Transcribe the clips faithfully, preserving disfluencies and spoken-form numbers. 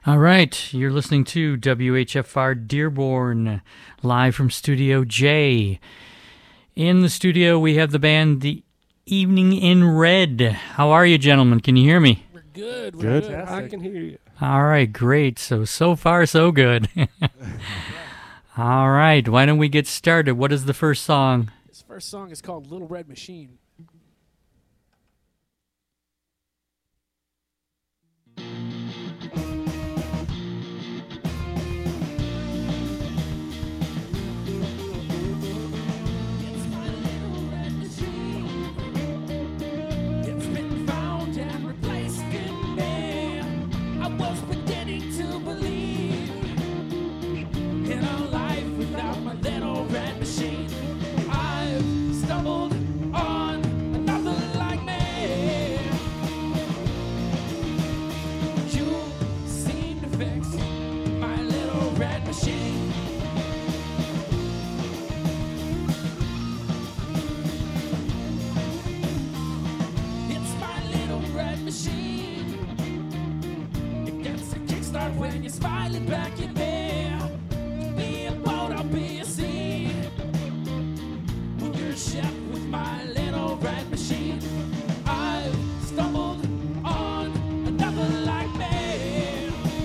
All right, you're listening to W H F R Dearborn, live from Studio J. In the studio, we have the band The Evening in Red. How are you, gentlemen? Can you hear me? We're good. We're Good. good. I can hear you. All right, great. So, so far, so good. All right, why don't we get started? What is the first song? This first song is called Little Red Machine. When you're smiling back in there, be a boat, I'll be a sea. You're a chef with my little red machine. I've stumbled on another like me.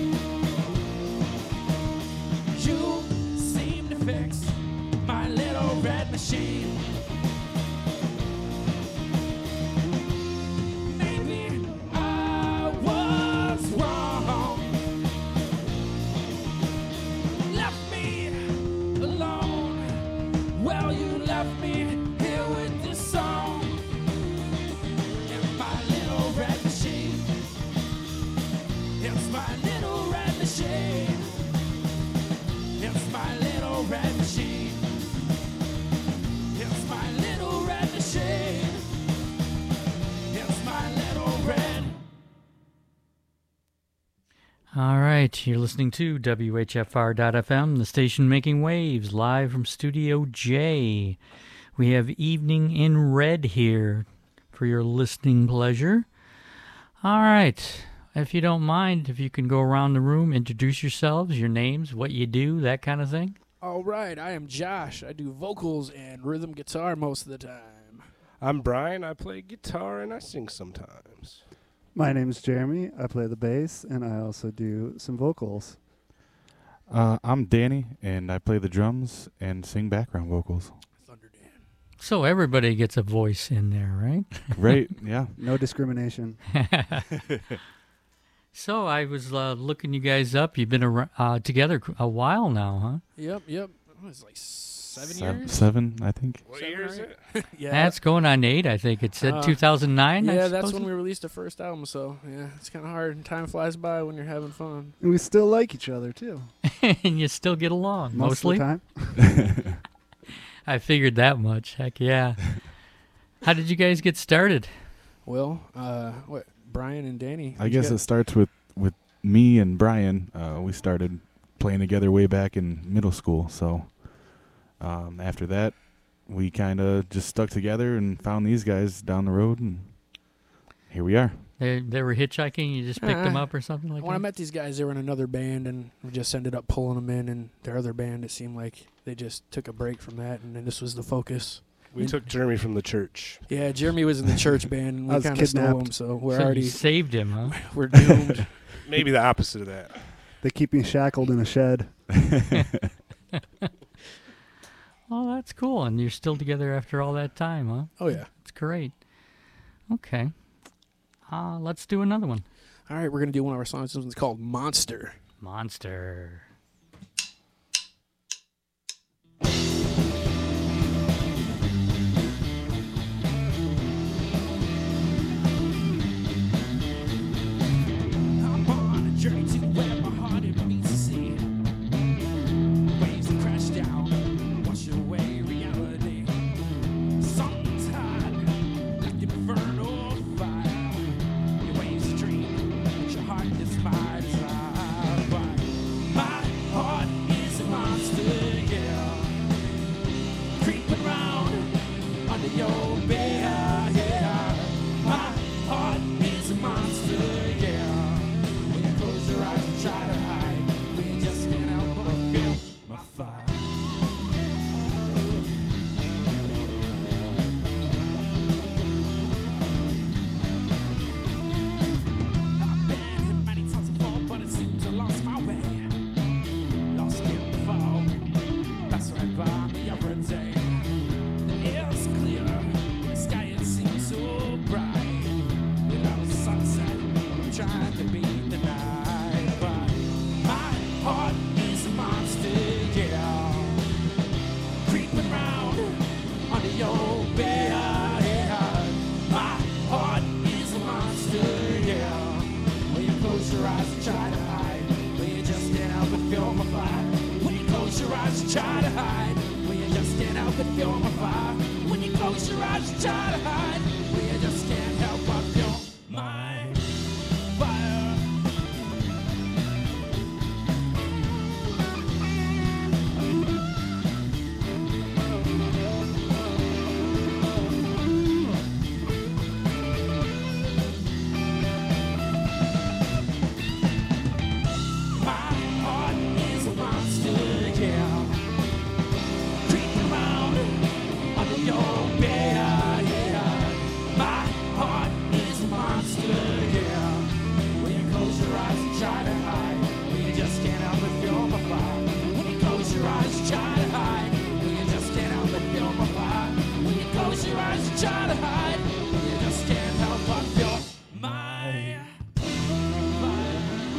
You seem to fix my little red machine. Maybe I was wrong. Well, you left me here with this song and my little red machine. It's my little red machine. It's my little red machine. It's my little red machine. It's my little red. All right, you're listening to W H F R dot F M, the station making waves, live from Studio J. We have Evening in Red here for your listening pleasure. All right, if you don't mind, if you can go around the room, introduce yourselves, your names, what you do, that kind of thing. All right, I am Josh. I do vocals and rhythm guitar most of the time. I'm Brian. I play guitar and I sing sometimes. My name's Jeremy. I play the bass, and I also do some vocals. Uh, I'm Danny, and I play the drums and sing background vocals. Thunder Dan. So everybody gets a voice in there, right? Great, yeah. No discrimination. So I was uh, looking you guys up. You've been ar- uh, together a while now, huh? Yep, yep. It was like seven Seven, years? seven, I think. What Seven, year is right? it? Yeah. That's going on eight, I think. It said Uh, two thousand nine, I Yeah, that's suppose? when we released the first album, so yeah, it's kind of hard. Time flies by when you're having fun. And we still like each other, too. And you still get along, Most mostly? of the time. I figured that much. Heck yeah. How did you guys get started? Well, uh, what, Brian and Danny? I who'd you guess get? it starts with, with me and Brian. Uh, we started playing together way back in middle school, so um, after that, we kind of just stuck together and found these guys down the road, and here we are. They, they were hitchhiking, you just picked them Uh, up or something like When I that? met these guys, they were in another band, and we just ended up pulling them in. And their other band, it seemed like they just took a break from that, and then this was the focus. We took Jeremy from the church. Yeah, Jeremy was in the church band, and I we was kind of stole him, kidnapped. so we're So you already saved him, huh? we're doomed. Maybe the opposite of that. They keep me shackled in a shed. Oh, that's cool. And you're still together after all that time, huh? Oh yeah. That's great. Okay. Uh, let's do another one. All right, we're gonna do one of our songs. This one's called Monster. Monster. I'm on a journey to where my heart it meets the sea. Waves that crash down, wash away reality. Something's hot, like inferno fire. Your waves a dream, but your heart is my desire. My your eyes and try to hide, but you just can't help but feel my fire. When you close your eyes and try to hide, but you just can't help but feel my fire. When you close your eyes and try to hide, but you just can't help but feel my fire. Try to hide, you just can't help but feel my fire.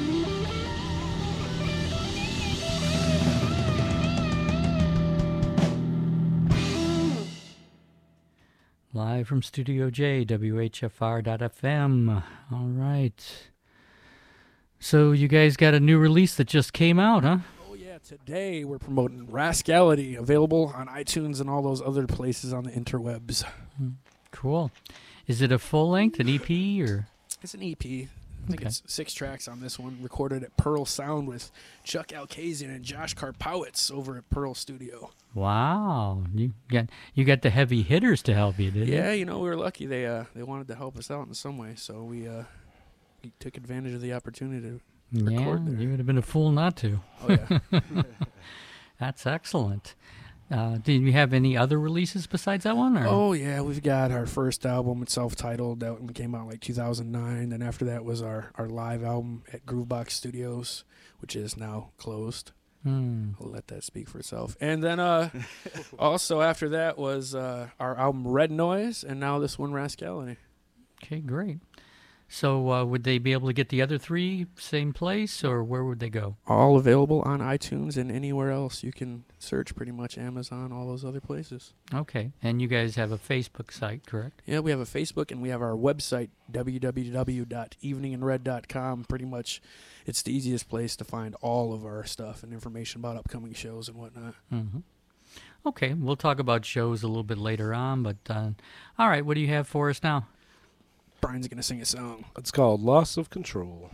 Live from Studio J, W H F R dot F M. All right. So you guys got a new release that just came out, huh? Oh, yeah. Today we're promoting Rascality, available on iTunes and all those other places on the interwebs. Cool. Is it a full length, an E P, or? It's an E P. I think Okay. it's six tracks on this one, recorded at Pearl Sound with Chuck Alkazian and Josh Karpowitz over at Pearl Studio. Wow, you got you got the heavy hitters to help you, didn't Yeah, you know, we were lucky. They uh, they wanted to help us out in some way, so we uh, we took advantage of the opportunity to you? Yeah, record there. you would have been a fool not to. Oh, yeah. That's excellent. Uh, did you have any other releases besides that one? Or? Oh, yeah, we've got our first album. It's self-titled. That one came out like two thousand nine. Then after that was our, our live album at Groovebox Studios, which is now closed. Hmm. I'll let that speak for itself. And then uh, also after that was uh, our album Red Noise, and now this one, Rascality. Okay, great. So uh, would they be able to get the other three same place, or where would they go? All available on iTunes and anywhere else. You can search pretty much Amazon, all those other places. Okay, and you guys have a Facebook site, correct? Yeah, we have a Facebook and we have our website, w w w dot evening in red dot com. Pretty much it's the easiest place to find all of our stuff and information about upcoming shows and whatnot. Mm-hmm. Okay, we'll talk about shows a little bit later on, but uh, all right, what do you have for us now? Brian's going to sing a song. It's called Loss of Control.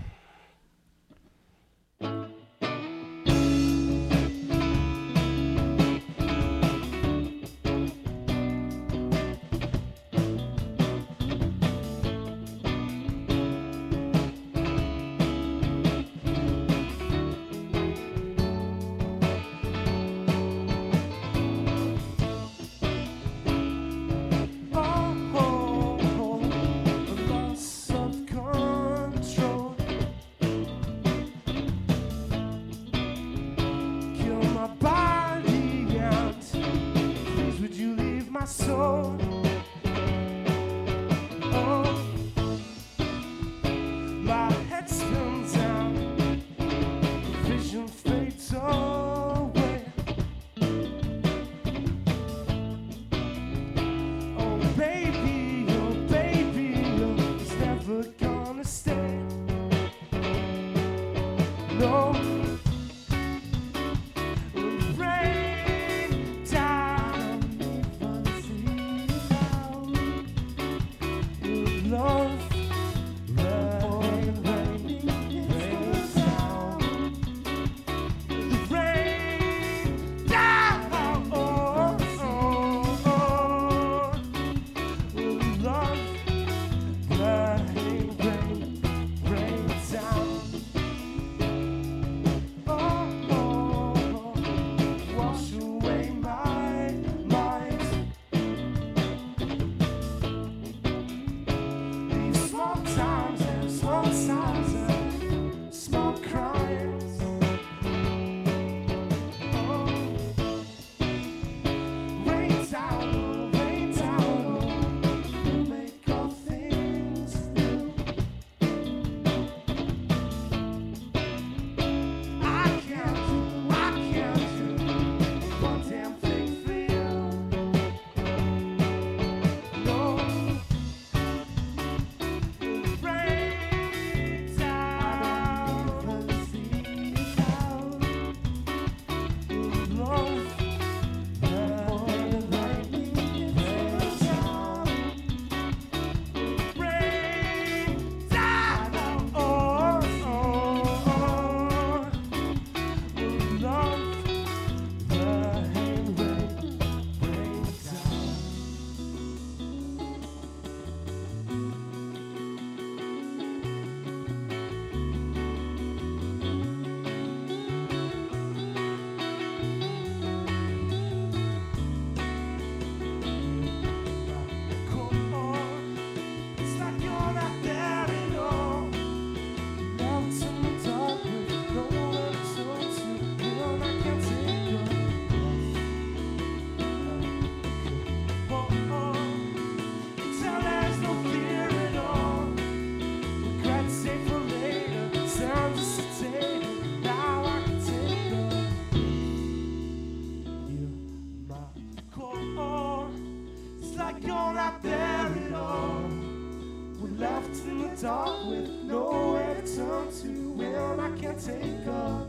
nowhere to turn to when I can't take a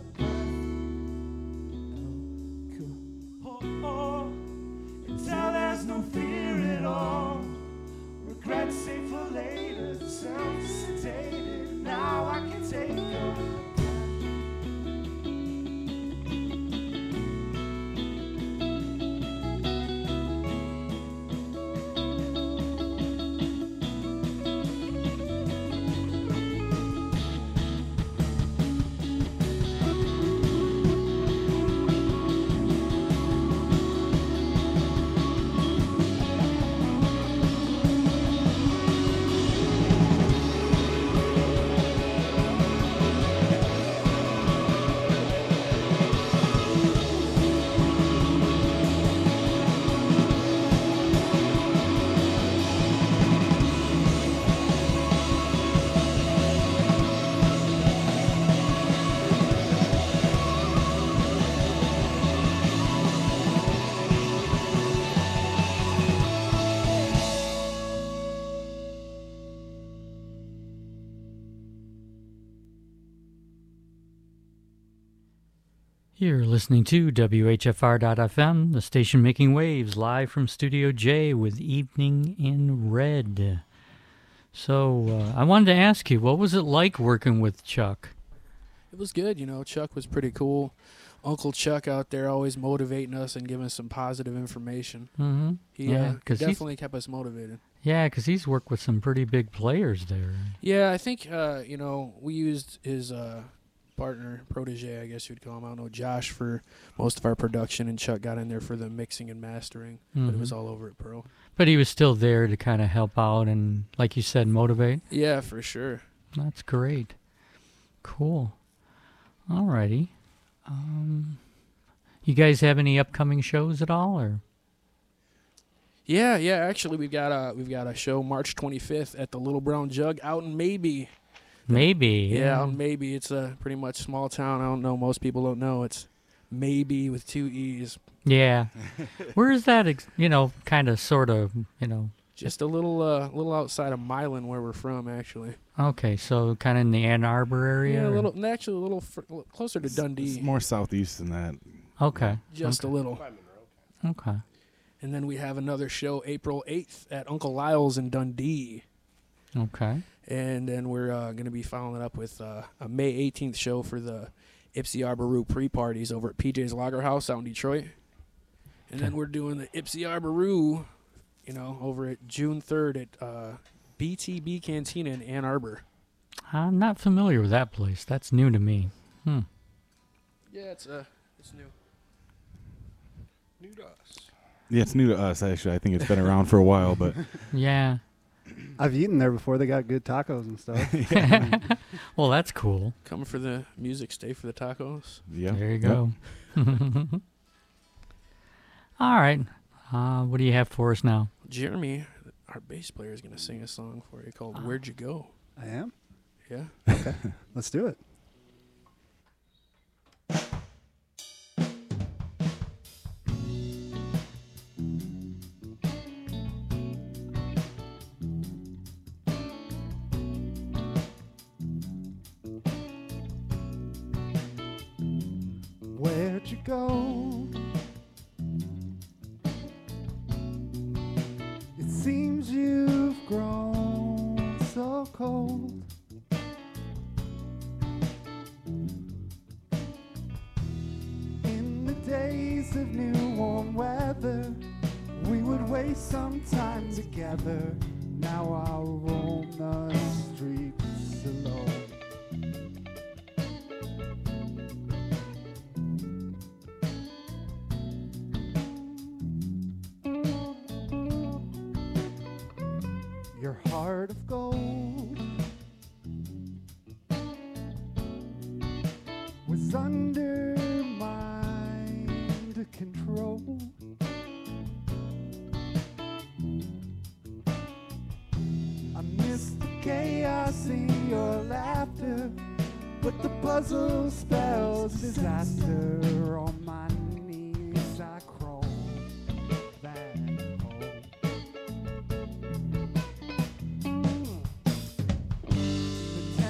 oh, oh. Until there's no fear at all. Regret saved for later. The sound sedated. Now I can take a You're listening to W H F R dot F M, the station making waves, live from Studio J with Evening in Red. So, uh, I wanted to ask you, what was it like working with Chuck? It was good, you know. Chuck was pretty cool. Uncle Chuck out there always motivating us and giving us some positive information. Mm-hmm. He Yeah, uh, 'cause he's- definitely kept us motivated. Yeah, because he's worked with some pretty big players there. Yeah, I think, uh, you know, we used his uh, partner, protege, I guess you'd call him, I don't know, Josh, for most of our production, and Chuck got in there for the mixing and mastering, but it Mhm. was all over at Pro. But he was still there to kind of help out and, like you said, motivate. Yeah, for sure. That's great. Cool. Alrighty. Um, you guys have any upcoming shows at all, or? Yeah, yeah, actually, we've got a, we've got a show March twenty-fifth at the Little Brown Jug out in Maybe. Maybe. Yeah, Yeah. out in Maybe. It's a pretty much small town. I don't know. Most people don't know. It's Maybe with two E's. Yeah. Where is that, ex- you know, kind of, sort of, you know? Just a little uh, little outside of Milan, where we're from, actually. Okay, so kind of in the Ann Arbor area? Yeah, a or- little, actually a little fr- closer to It's Dundee. more southeast than that. Okay. Just a little. Okay. And then we have another show April eighth at Uncle Lyle's in Dundee. Okay. And then we're uh, going to be following it up with uh, a May eighteenth show for the Ipsy Arboru pre-parties over at P J's Lager House out in Detroit. And then Okay. we're doing the Ipsy Arboru, you know, over at June third at uh, B T B Cantina in Ann Arbor. I'm not familiar with that place. That's new to me. Hmm. Yeah, it's uh, it's new. New to us. Yeah, it's new to us, actually. I think it's been around for a while, but Yeah. I've eaten there before. They got good tacos and stuff. Well, that's cool. Come for the music, stay for the tacos. yeah. There you Yep. go. All right. Uh, what do you have for us now? Jeremy, our bass player, is going to sing a song for you called Where'd You Go? I am. Yeah. Let's do it. Where'd you go? It seems you've grown so cold. In the days of new warm weather, we would waste some time together. Now I'll roam the streets alone. Your heart of gold was under mind control. I miss the chaos in your laughter, but the puzzle spells disaster. On my knees I crawl back home. The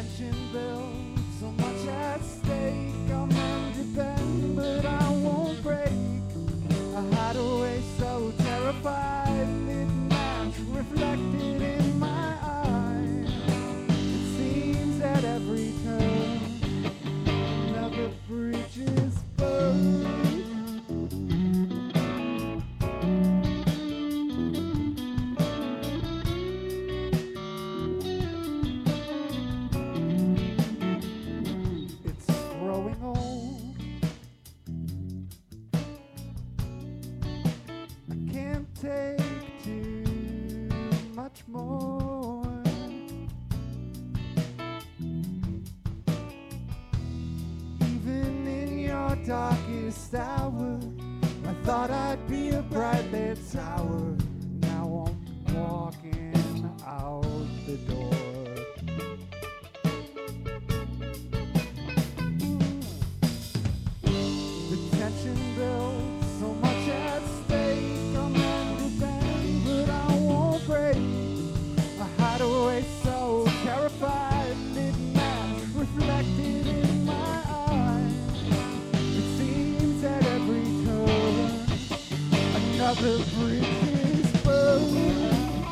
our darkest hour. I thought I'd be a bright lit tower. Now I'm walking out the door. The tension builds, so much at stake. I'm ready to bend, but I won't break. I hide away so terrified, midnight reflected in my eyes. It seems that every turn another bridge is burned.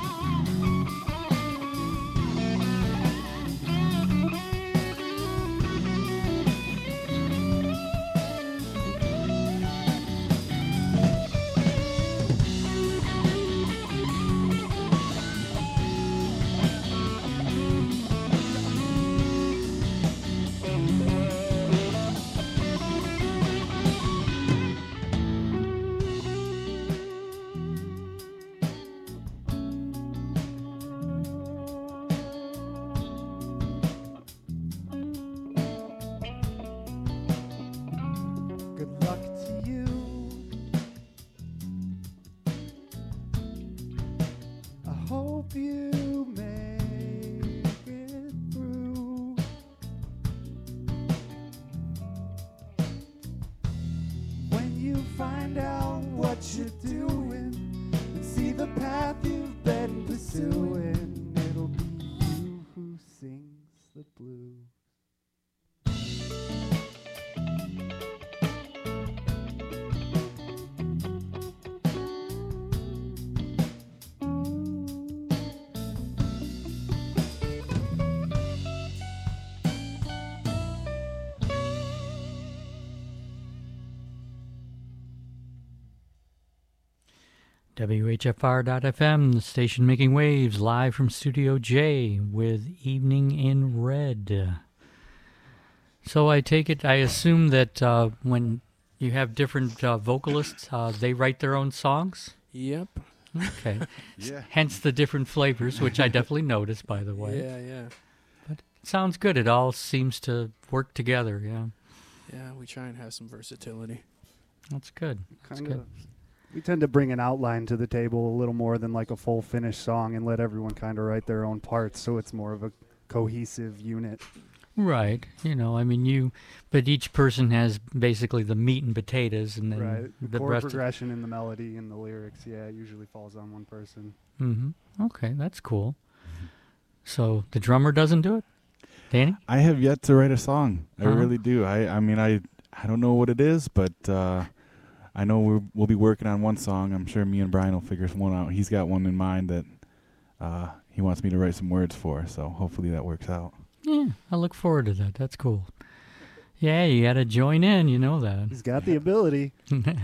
Good luck to you. I hope you make it through. When you find out what you're doing and see the path you've been pursuing, it'll be you who sings the blues. W H F R dot F M, the station making waves, live from Studio J with Evening in Red. So I take it, I assume that uh, when you have different uh, vocalists, uh, they write their own songs? Yep. Okay. Yeah. Hence the different flavors, which I definitely noticed, by the way. Yeah, yeah. But it sounds good. It all seems to work together, yeah. Yeah, we try and have some versatility. That's good. That's Kind good. of. We tend to bring an outline to the table a little more than like a full finished song and let everyone kind of write their own parts, so it's more of a cohesive unit. Right. You know, I mean, you, but each person has basically the meat and potatoes, and then Right. The, the chord rest of progression and the melody and the lyrics, yeah, it usually falls on one person. Mm-hmm. Okay, that's cool. So the drummer doesn't do it? Danny? I have yet to write a song. I Uh-huh. really do. I, I mean, I, I don't know what it is, but uh, I know we're, we'll be working on one song. I'm sure me and Brian will figure one out. He's got one in mind that uh, he wants me to write some words for, so hopefully that works out. Yeah, I look forward to that. That's cool. Yeah, you got to join in, you know that. He's got the ability.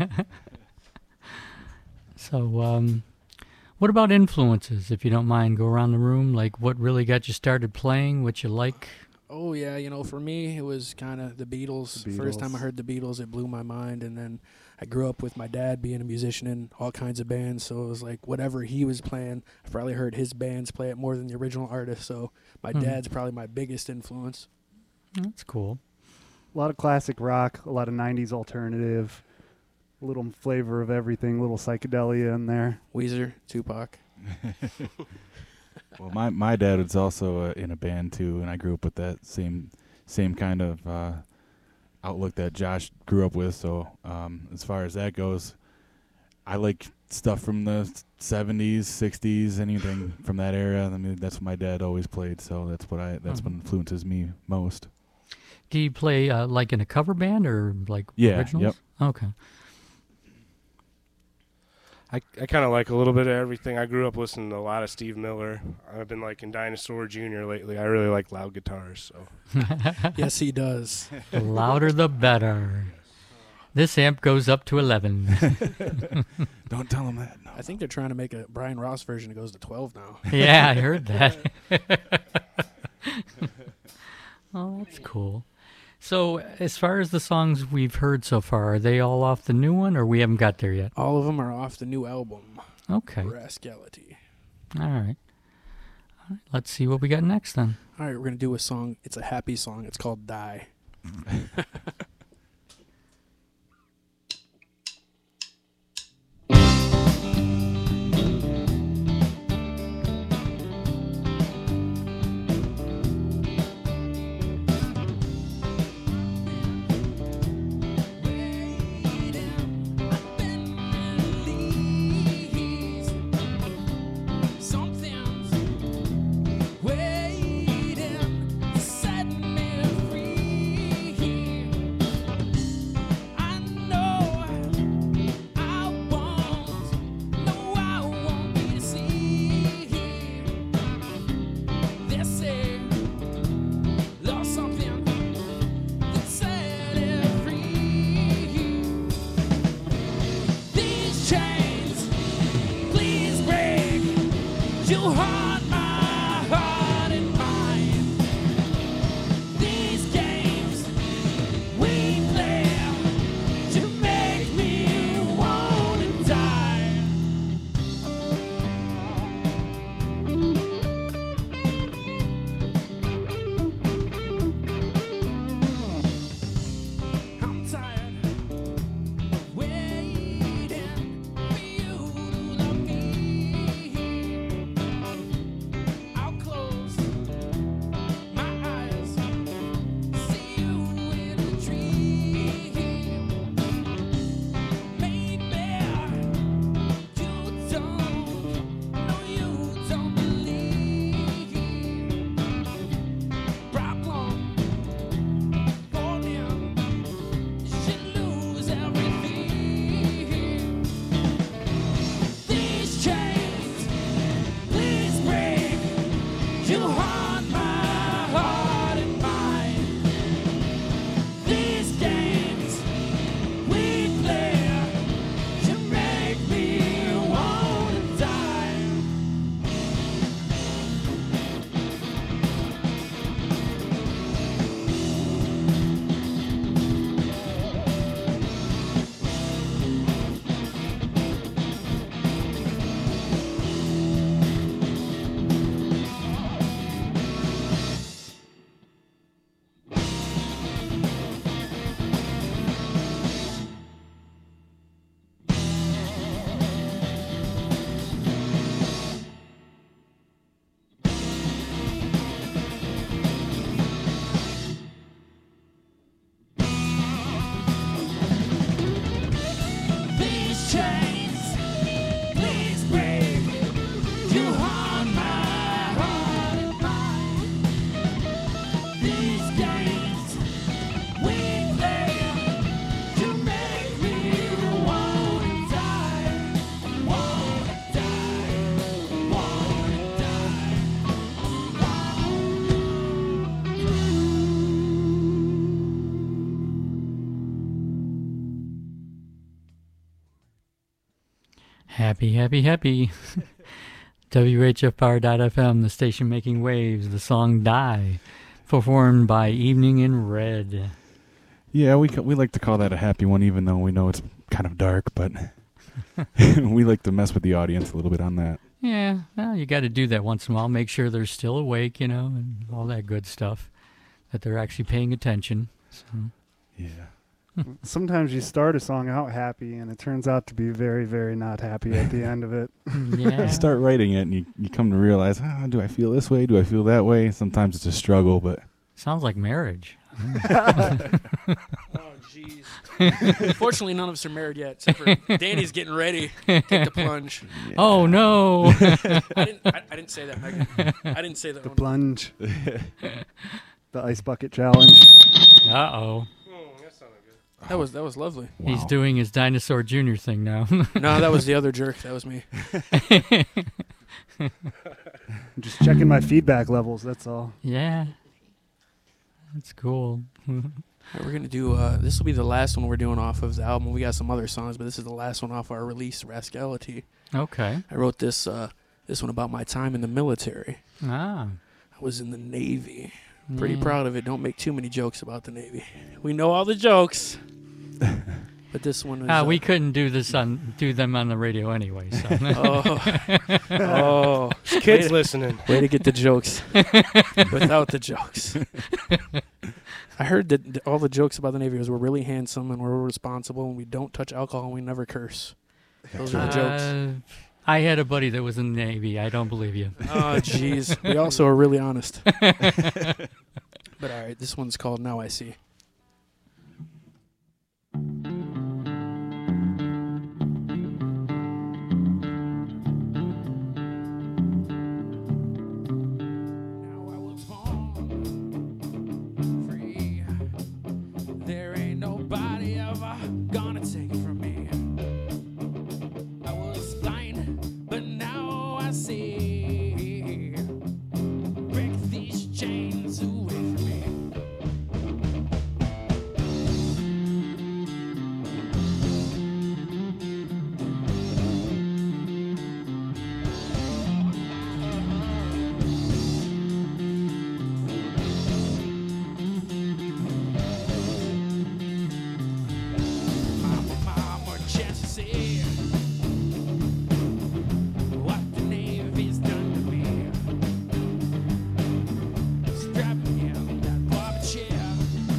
So, um, what about influences, if you don't mind? Go around the room, like what really got you started playing, what you like? Oh, yeah, you know, for me, it was kind of the Beatles. The First time I Beatles. heard the Beatles, it blew my mind. And then I grew up with my dad being a musician in all kinds of bands. So it was like whatever he was playing, I probably heard his bands play it more than the original artist. So my Hmm. dad's probably my biggest influence. That's cool. A lot of classic rock, a lot of nineties alternative, a little flavor of everything, a little psychedelia in there. Weezer, Tupac. Well, my, my dad was also uh, in a band too, and I grew up with that same same kind of uh, outlook that Josh grew up with. So um, as far as that goes, I like stuff from the seventies, sixties, anything from that era. I mean, that's what my dad always played, so that's what I that's Mhm. what influences me most. Do you play uh, like in a cover band or like Yeah, originals? yep. Okay. I, I kind of like a little bit of everything. I grew up listening to a lot of Steve Miller. I've been liking Dinosaur Junior lately. I really like loud guitars. So Yes, he does. The louder the better. This amp goes up to eleven. Don't tell him that. No. I think they're trying to make a Brian Ross version that goes to twelve now. Yeah, I heard that. Oh, that's cool. So, as far as the songs we've heard so far, are they all off the new one, or we haven't got there yet? All of them are off the new album, Okay. Rascality. All right. All right. Let's see what we got next then. All right, we're going to do a song. It's a happy song. It's called Die. Happy, happy, happy. W H F R dot F M, the station making waves, the song Die, performed by Evening in Red. Yeah, we ca- we like to call that a happy one, even though we know it's kind of dark, but we like to mess with the audience a little bit on that. Yeah, well, you got to do that once in a while. Make sure they're still awake, you know, and all that good stuff, that they're actually paying attention. So. Yeah. Sometimes you start a song out happy, and it turns out to be very, very not happy at the end of it. Yeah. You start writing it, and you, you come to realize, ah, do I feel this way? Do I feel that way? Sometimes it's a struggle, but... Sounds like marriage. Oh, jeez. Fortunately, none of us are married yet, except for Danny's getting ready to take the plunge. Yeah. Oh, no. I didn't. I, I didn't say that, Megan. I didn't say that. The one. plunge. The ice bucket challenge. Uh-oh. That was that was lovely. Wow. He's doing his Dinosaur Junior thing now. No, that was the other jerk. That was me. I'm just checking my feedback levels, that's all. Yeah. That's cool. All right, we're gonna do. Uh, this will be the last one we're doing off of the album. We got some other songs, but this is the last one off our release, Rascality. Okay. I wrote this uh, this one about my time in the military. Ah. I was in the Navy. Pretty Yeah. proud of it. Don't make too many jokes about the Navy. We know all the jokes, but this one is. Ah, uh, we couldn't do this on do them on the radio anyway. So. Oh, oh, Kids way to, listening. way to get the jokes without the jokes. I heard that th- all the jokes about the Navy was we're really handsome and we're responsible and we don't touch alcohol and we never curse. Those are the jokes. Uh, I had a buddy that was in the Navy. I don't believe you. Oh, jeez. We also are really honest. But all right, this one's called Now I See. Now I was born free. There ain't nobody ever gonna take it from me. I was blind, but now I see. Break these chains away from me. Mama, mama, chance to see what the Navy's done to me. Strapping me in that barber chair,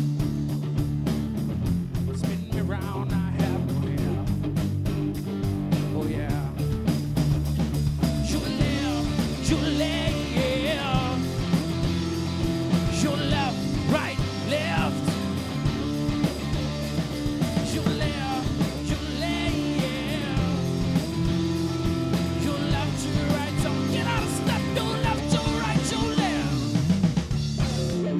spinning me round, I have no hair. Oh yeah. You live, you live, yeah. You left, right, left. You live, you lay, yeah. You left, you right, don't get out of step. You left, you right, you live.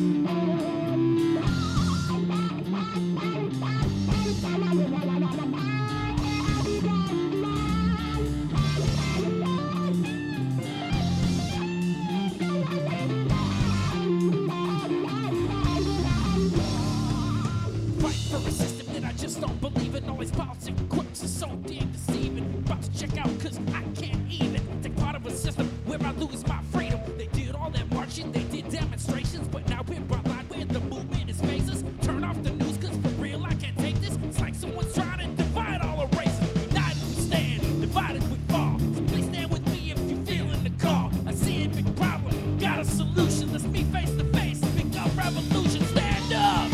Fight for a system that I just don't believe in. All these policy quirks are so damn deceiving. About to check out cause I can't even take part of a system where I lose my freedom. They did all that marching, they did demonstrations, but now we're brought line where the movement is faces. Turn off the news cause for real I can't take this. It's like someone's trying to divide all our races. United we stand, divided we fall. So please stand with me if you feeling the call. I see a big problem, got a solution. Let's meet face to face, pick up revolution, stand up.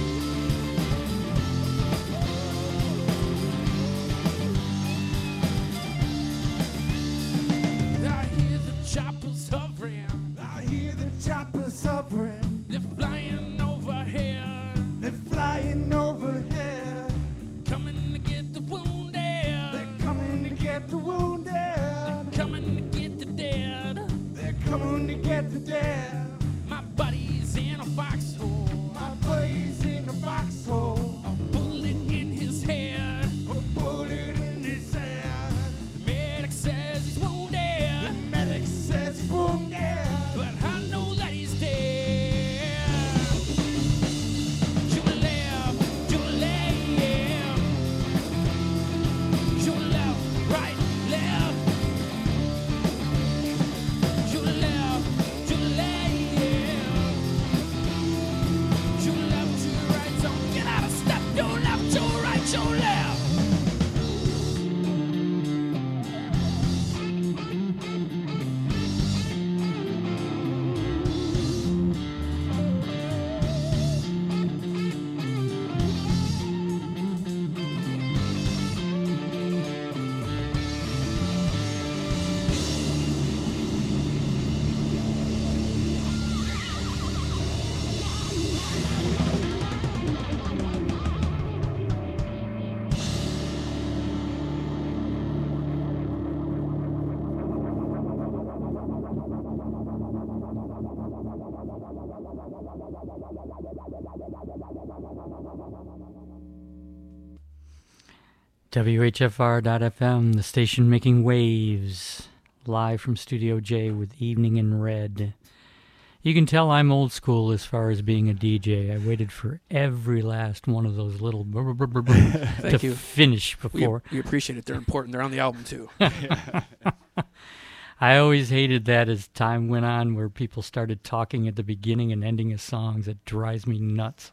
I hear the choppers hovering. I hear the choppers hovering. They're flying overhead. They're flying overhead. Coming to get the wounded. They're coming to get the wounded. Coming to get the dead. They're coming to get the dead. My buddy's in a foxhole. My buddy's in a foxhole. A bullet in his head. A bullet in his head. The medic says he's wounded. The medic says he's wounded. But I know that he's dead. You live, you live. You left, right, left. W H F R dot F M, the station making waves, live from Studio J with Evening in Red. You can tell I'm old school as far as being a D J. I waited for every last one of those little brr, brr, brr, brr, to you. finish We, before. we appreciate it. They're important. They're on the album, too. I always hated that as time went on, where people started talking at the beginning and ending of songs. It drives me nuts.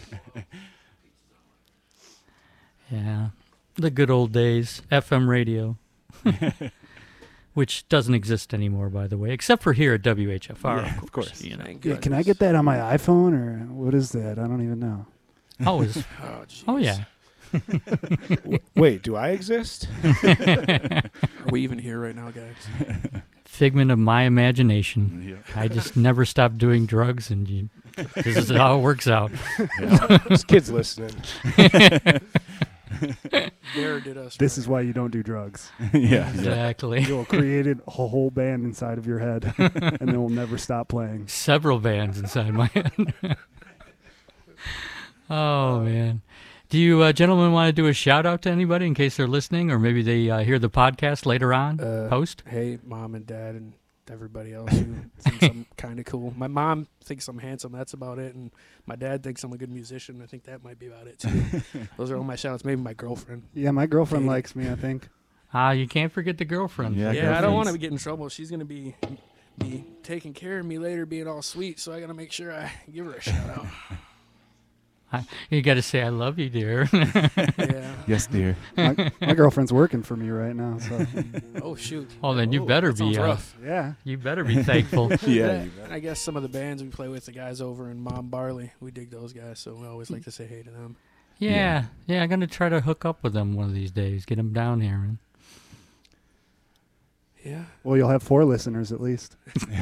Yeah. The good old days, F M radio, which doesn't exist anymore, by the way, except for here at W H F R, Yeah, of of course. course. You know. Thank Yeah, can I goodness. get that on my iPhone, or what is that? I don't even know. Oh, is, Oh, jeez. oh yeah. Wait, do I exist? Are we even here right now, guys? Figment of my imagination. Yeah. I just never stopped doing drugs, and you, this is how it works out. There's kids listening. There did us. This is why you don't do drugs. yeah, yeah. Exactly. You'll create a whole band inside of your head, and they will never stop playing. Several bands inside my head. Oh, man. Do you uh, gentlemen want to do a shout out to anybody in case they're listening, or maybe they uh, hear the podcast later on, Uh, post? Hey, mom and dad and everybody else who thinks I'm kind of cool. My mom thinks I'm handsome. That's about it. And my dad thinks I'm a good musician. I think that might be about it, too. Those are all my shout-outs. Maybe my girlfriend. Yeah, my girlfriend Katie. likes me, I think. Ah, you can't forget the girlfriend. Yeah, Yeah, I don't want girlfriends. to get in trouble. She's going to be be taking care of me later, being all sweet, so I got to make sure I give her a shout-out. I, you got to say, I love you, dear. Yeah. Yes, dear. My, my girlfriend's working for me right now, so Oh, shoot. Oh, then you Oh, better that sounds be, uh, rough. yeah. You better be thankful. Yeah. you And I guess some of the bands we play with, the guys over in Mom Barley, we dig those guys, so we always like to say hey to them. Yeah, yeah, I'm going to try to hook up with them one of these days, get them down here. And Yeah. Well, you'll have four listeners at least.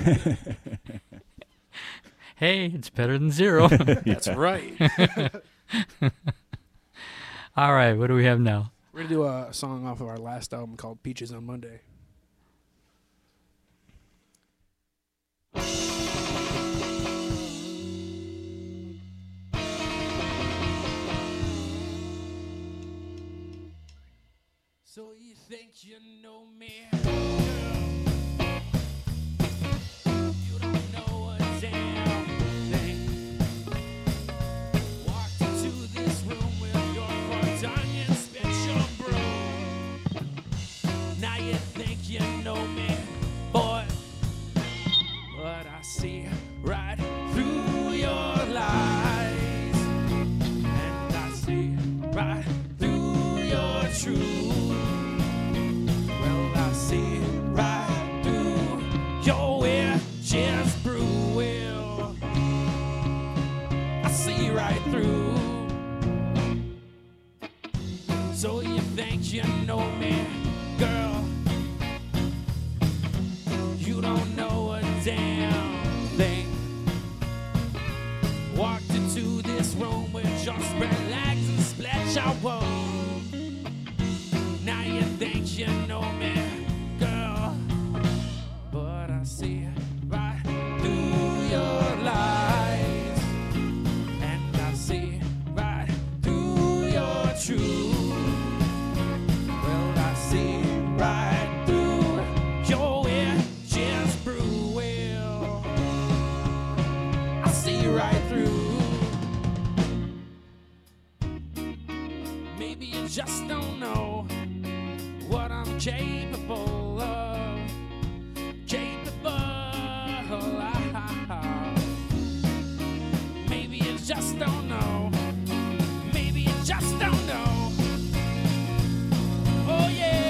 hey, it's better than zero. That's right. All right, what do we have now? We're going to do a song off of our last album called Peaches on Monday. So you think you know me? You don't know a damn thing. Walked into this room with your front onion, spit your broom. Now you think you know me, boy. But I see right through your lies, and I see right through your truth. Well, I see right through your witch's brew. Well, I see right through. So you think you know me, girl? You don't know a damn thing. Walked into this room with your spread legs and split your wound. Now you think you know me, girl, but I see right through your lies, and I see right through your truth. Well, I see right through your witch's brew. Well, I see right through. Maybe you just don't know what I'm capable of, capable of. Maybe you just don't know, maybe you just don't know. Oh yeah.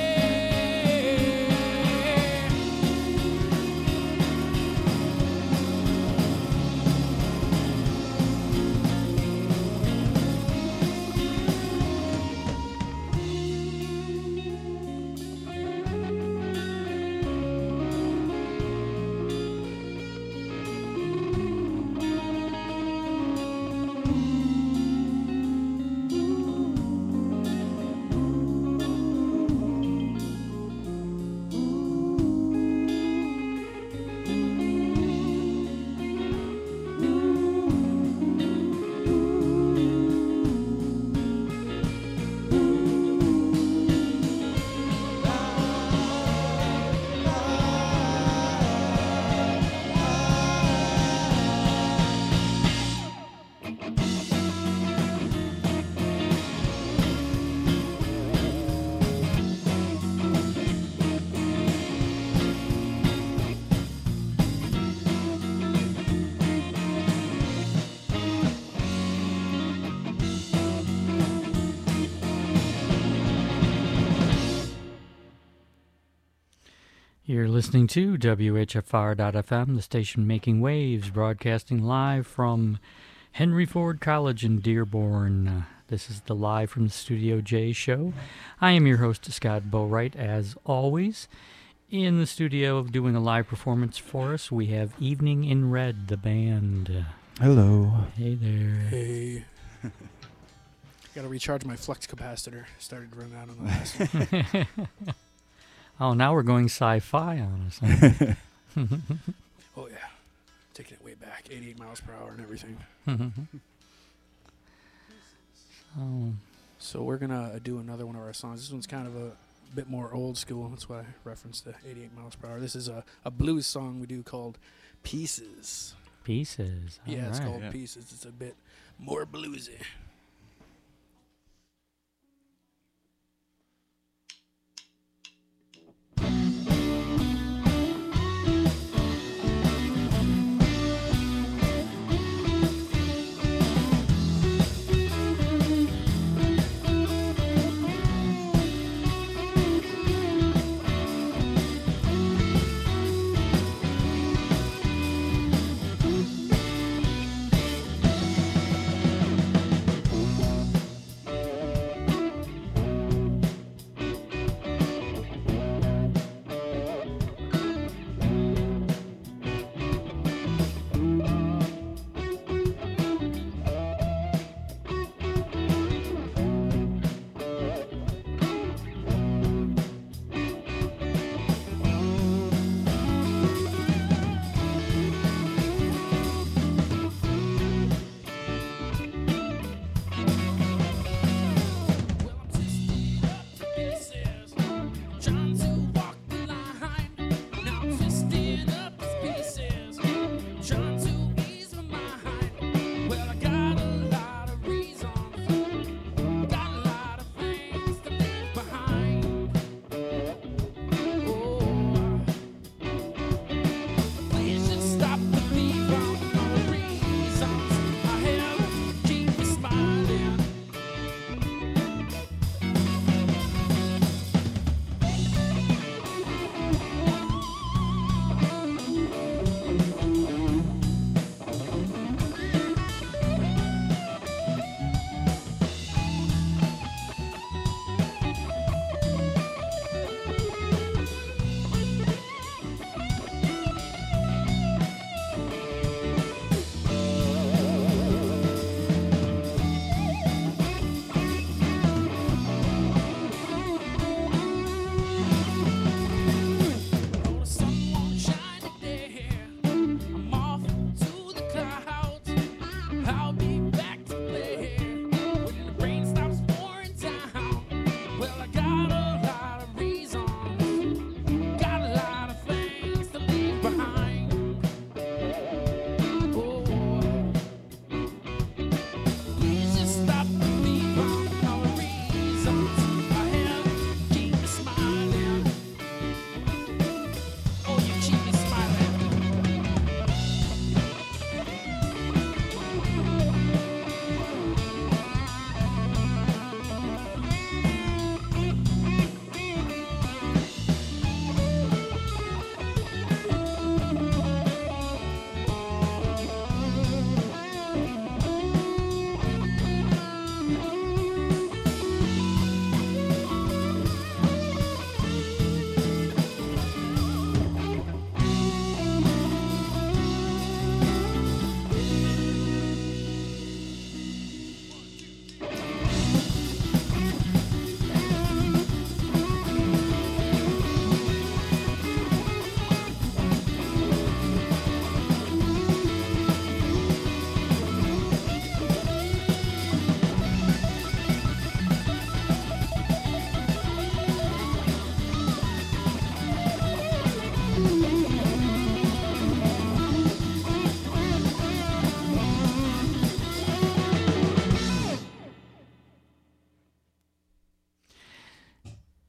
You're listening to W H F R dot F M, the station making waves, broadcasting live from Henry Ford College in Dearborn. Uh, this is the Live from the Studio J show. I am your host, Scott Boatwright, as always. In the studio doing a live performance for us, we have Evening in Red, the band. Hello. Hey there. Hey. Gotta recharge my flux capacitor. Started to run out on the last one. Oh, now we're going sci-fi on us. Huh? Oh, yeah. Taking it way back. eighty-eight miles per hour and everything. Oh. So we're going to do another one of our songs. This one's kind of a bit more old school. That's why I referenced the eighty-eight miles per hour. This is a, a blues song we do called Pieces. Pieces. All yeah, it's right. called Yeah. Pieces. It's a bit more bluesy.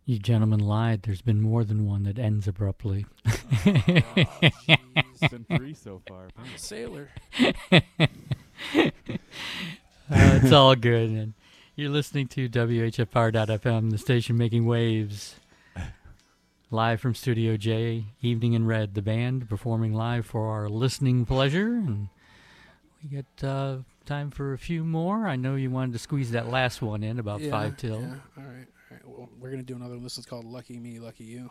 You gentlemen lied. There's been more than one that ends abruptly. It's been three so far. I'm a sailor. Uh, it's all good. And you're listening to W H F R dot F M, the station making waves. Live from Studio J, Evening in Red, the band performing live for our listening pleasure. And we get uh, time for a few more. I know you wanted to squeeze that last one in, about Yeah, five till. Yeah. All right. All right. Well, we're gonna do another one. This is called "Lucky Me, Lucky You."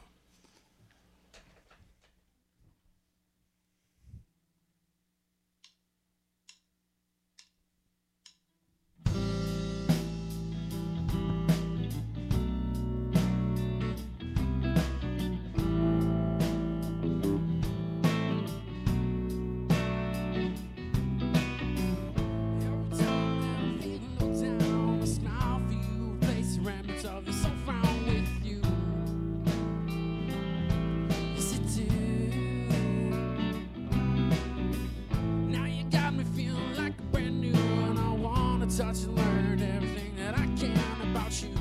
Touch and learn everything that I can about you.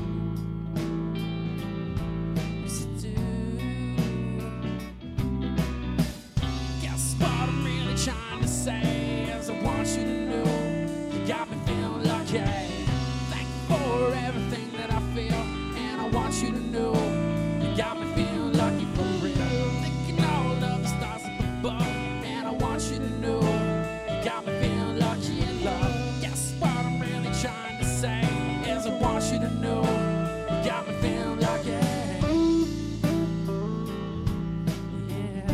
Yes, I do. Guess what I'm really trying to say is I want you to know you got me feeling lucky. Thank you for everything that I feel, and I want you to know you got me feeling lucky for real. Thinking all of the stars up above, and I want you to know you got me feeling lucky in love. Trying to say is I want you to know you got me feeling lucky. Yeah.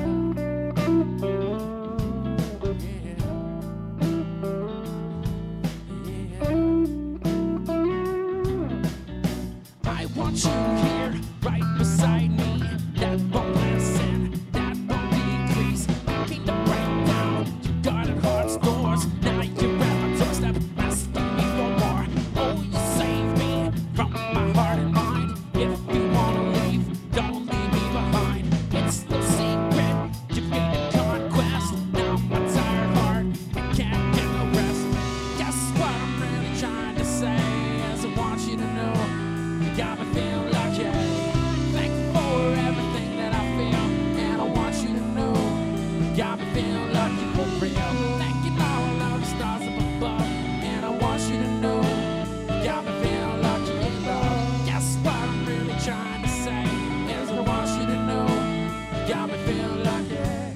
Yeah. Yeah. I want you here right beside me. That won't listen, that won't decrease. Keep the break down, you guarded heart's doors. Now you're at my doorstep, asking me for more. Oh, you save me from my heart and mind. If you wanna leave, don't leave me behind. It's no secret, you've been a conquest. Now my tired heart, I can't get no rest. Guess what I'm really trying to say is I want you to know you got me feeling lucky. Thank you for everything that I feel, and I want you to know you got me feeling lucky for real. Thank you all of the stars up above, and I want you to know you got me feeling lucky in love. Guess what I'm really trying to say is I want you to know you got me feeling lucky.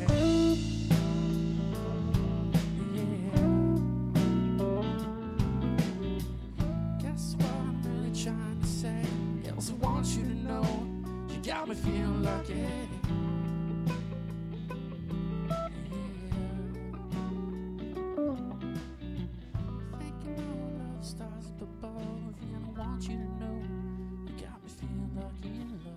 Yeah. Guess what I'm really trying to say is I want you to know you got me feeling lucky. Thinking all of the stars up above, and I want you to know you got me feeling lucky in love.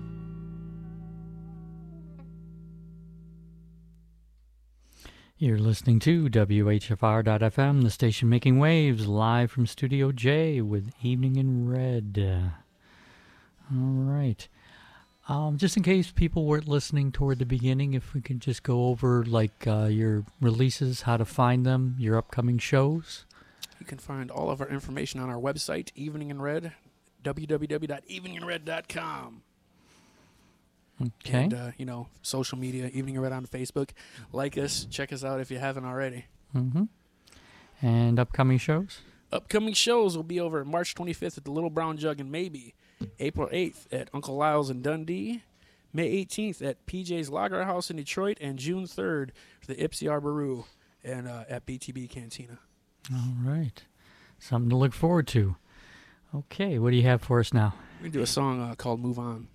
You're listening to W H F R dot F M, the station making waves, live from Studio J with Evening in Red. Uh, all right. Um, just in case people weren't listening toward the beginning, if we could just go over like uh, your releases, how to find them, your upcoming shows. You can find all of our information on our website, Evening in Red, w w w dot evening in red dot com. Okay. And, uh, you know, social media, Evening in Red on Facebook. Like us, check us out if you haven't already. Mm-hmm. And upcoming shows? Upcoming shows will be over March twenty-fifth at the Little Brown Jug in Maybe, April eighth at Uncle Lyle's in Dundee, May eighteenth at P J's Lager House in Detroit, and June third for the Ipsy Arboreau and uh, at B T B Cantina. All right. Something to look forward to. Okay, what do you have for us now? We're going to do a song uh, called Move On.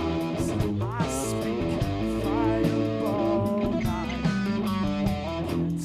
I speak fireball night.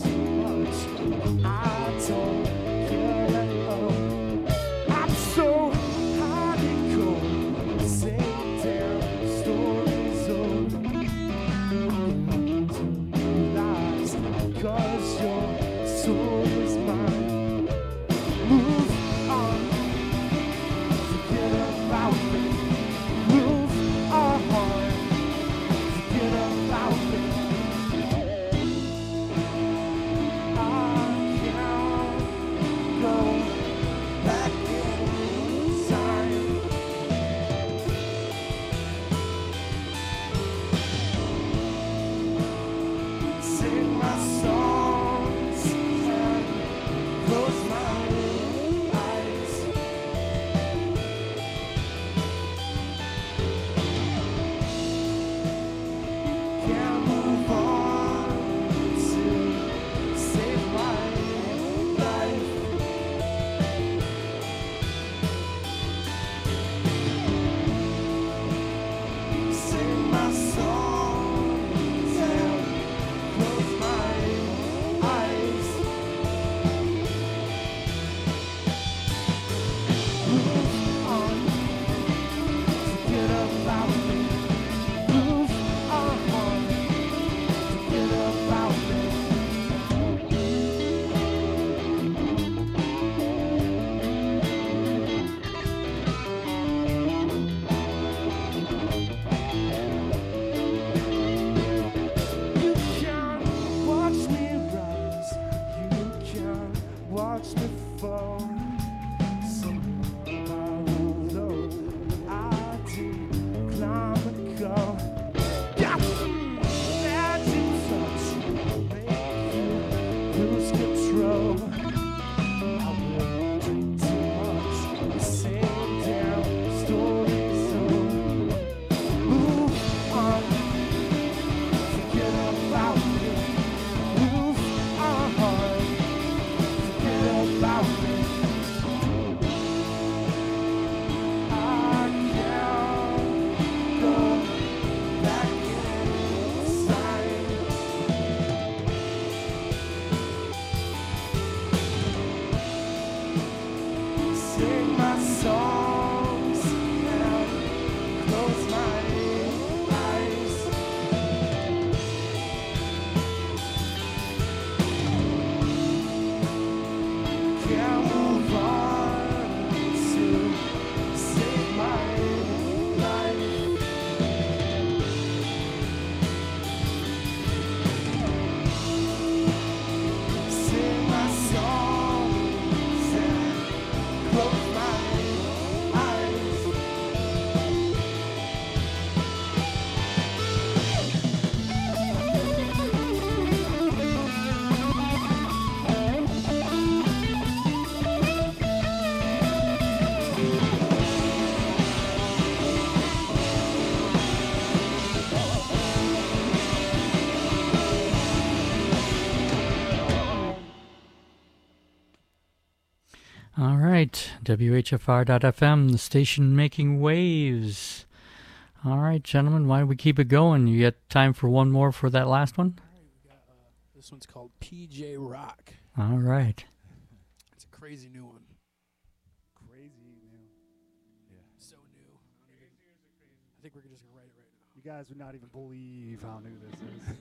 right, W H F R dot F M, the station making waves. All right, gentlemen, why don't we keep it going? You got time for one more for that last one? All right, we got, uh, this one's called P J Rock. All right. It's a crazy new one. Crazy new. So new. I, don't even, I think we're just going to write it right now. You guys would not even believe how new this is.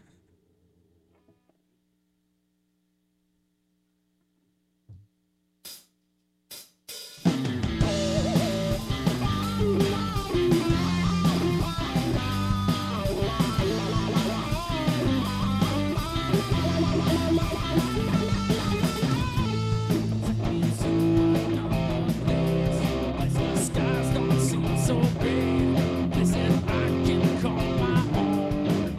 Skies don't seem so big. Listen, I can call my own.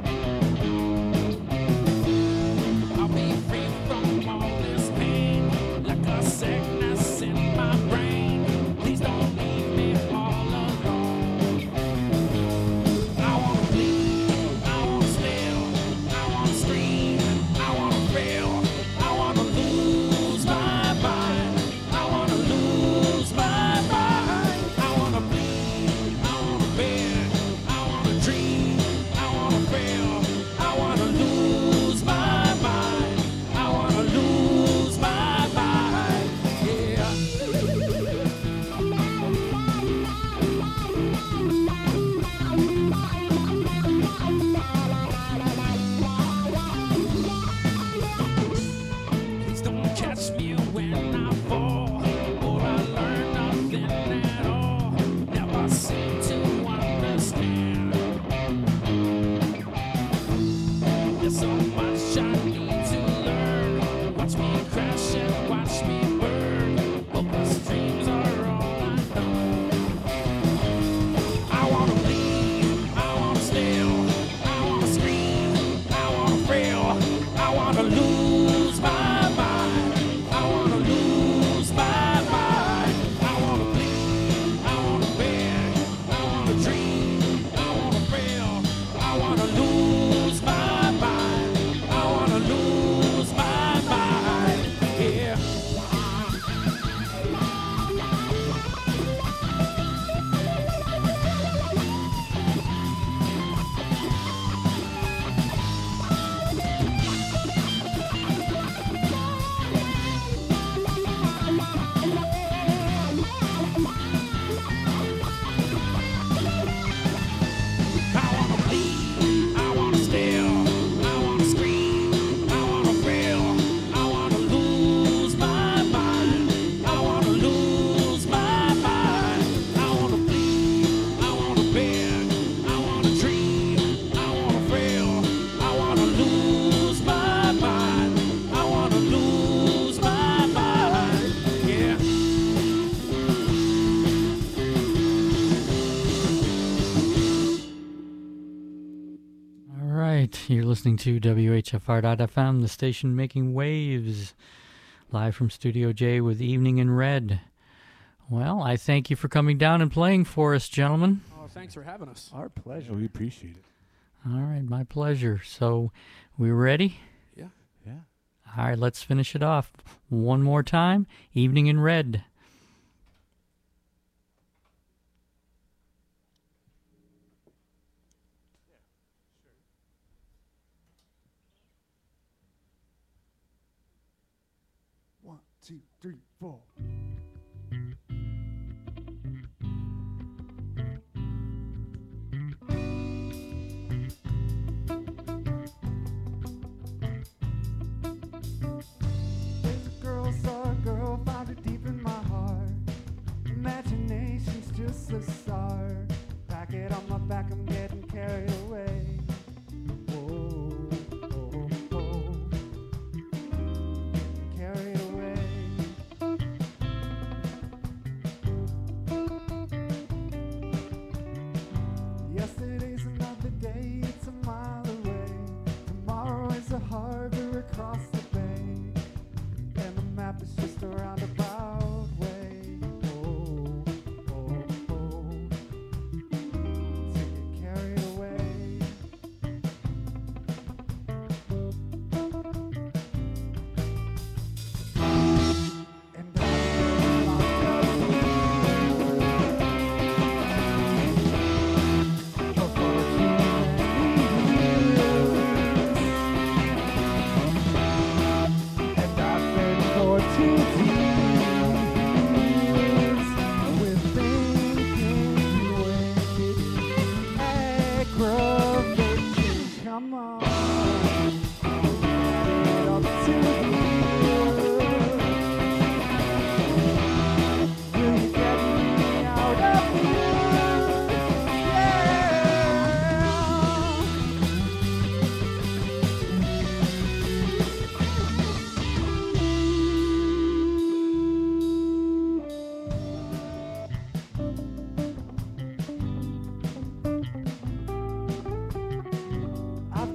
I'll be free from all this pain, like a sickness in my brain. Please don't leave me all alone. I wanna bleed, I wanna spill, I wanna scream, I wanna feel, I wanna lose my mind. I wanna lose my mind. I wanna bleed, I wanna bend, I wanna dream, I wanna feel, I wanna lose my mind. I wanna lose my mind. Yeah. Please don't catch me when I fall, or I learn nothing at all. Never seem to understand. There's so much I need to learn. Watch me crash and watch me burn. Hopeless dreams are all I know. I wanna bleed, I wanna steal, I wanna scream, I wanna feel, I wanna lose my mind. I wanna lose my mind. I wanna bleed, I wanna beg, I wanna dream, I wanna feel, I wanna lose my mind. I wanna lose my mind. Yeah. I wanna bleed, I wanna steal, I wanna scream, I wanna feel, I wanna lose my mind. I wanna lose my mind. I wanna bleed, I wanna bend, I wanna dream, I wanna feel, I wanna lose my mind. I wanna lose my mind. Yeah. All right, you're listening to W H F R dot F M, the station making waves, live from Studio J with Evening in Red. Well, I thank you for coming down and playing for us, gentlemen. Oh, thanks for having us. Our pleasure. We appreciate it. All right, my pleasure. So, we ready? Yeah. Yeah. All right, let's finish it off one more time. Evening in Red. One, two, three, four. There's a girl, saw a girl, found it deep in my heart. Imagination's just the start. Pack it on my back, I'm getting carried away. Whoa, oh, oh. Getting carried away.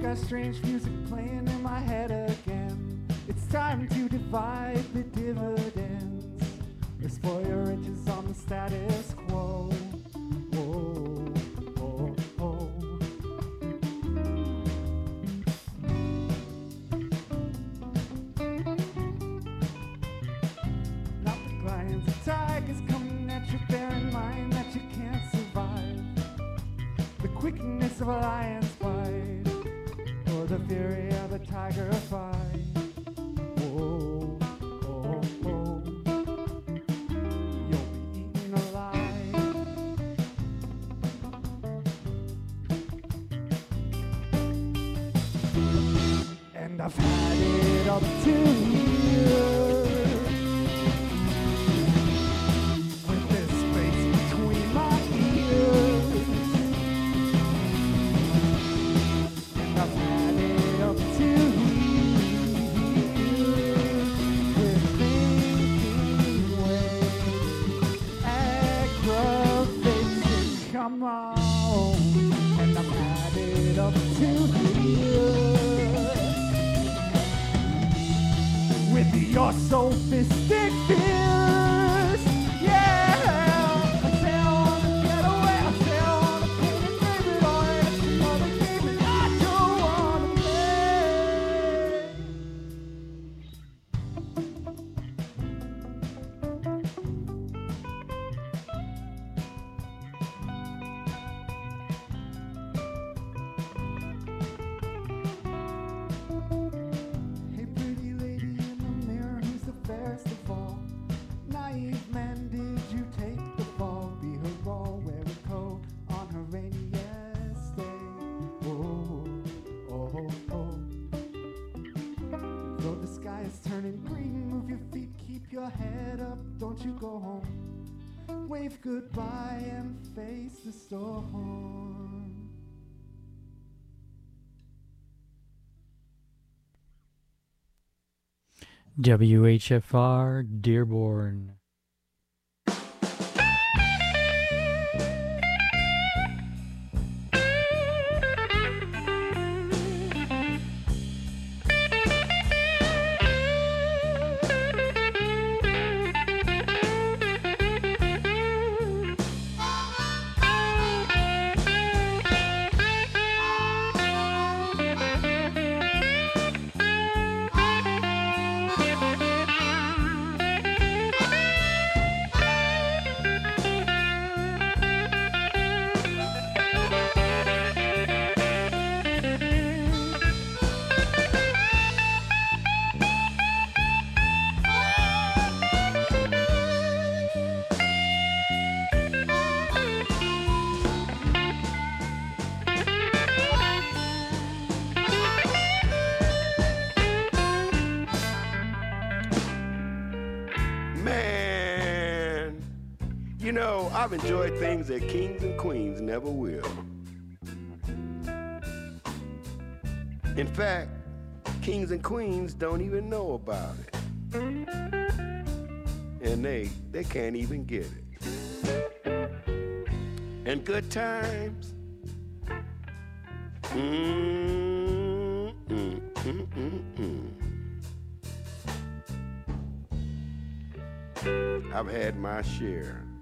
got strange music playing in my head again. It's time to divide the dividends. Explore your riches on the status quo. Whoa, oh, oh. Not the lions and tigers coming at you, bear in mind that you can't survive the quickness of a lion's bite or the fury of a tiger fight. Whoa, oh, oh. You'll be eaten alive. And I've had it up to here with this space between my ears. And I've had it up to here with thinking ways, aggravation, come on. And I've had it up to here with your sophistic fears. Yeah, I sail on a getaway, I sail on a painted favorite oil, on a game that I don't wanna play. Hey, pretty lady in the mirror, who's the fairest of all? Naive man, did you take the fall? Be her role, wear a coat on her rainiest day. Oh, oh, oh. Though the sky is turning green, move your feet, keep your head up, don't you go home. Wave goodbye and face the storm. W H F R Dearborn. Man, you know, I've enjoyed things that kings and queens never will. In fact, kings and queens don't even know about it. And they, they can't even get it. And good times, mm, mm, mm, mm, mm. I've had my share.